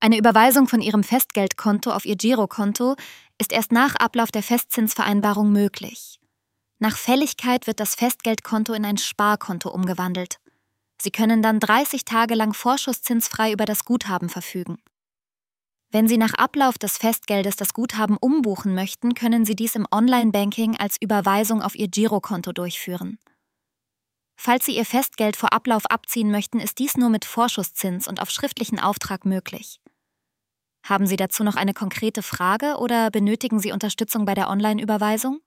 Eine Überweisung von Ihrem Festgeldkonto auf Ihr Girokonto ist erst nach Ablauf der Festzinsvereinbarung möglich. Nach Fälligkeit wird das Festgeldkonto in ein Sparkonto umgewandelt. Sie können dann 30 Tage lang vorschusszinsfrei über das Guthaben verfügen. Wenn Sie nach Ablauf des Festgeldes das Guthaben umbuchen möchten, können Sie dies im Online-Banking als Überweisung auf Ihr Girokonto durchführen. Falls Sie Ihr Festgeld vor Ablauf abziehen möchten, ist dies nur mit Vorschusszins und auf schriftlichen Auftrag möglich. Haben Sie dazu noch eine konkrete Frage oder benötigen Sie Unterstützung bei der Online-Überweisung?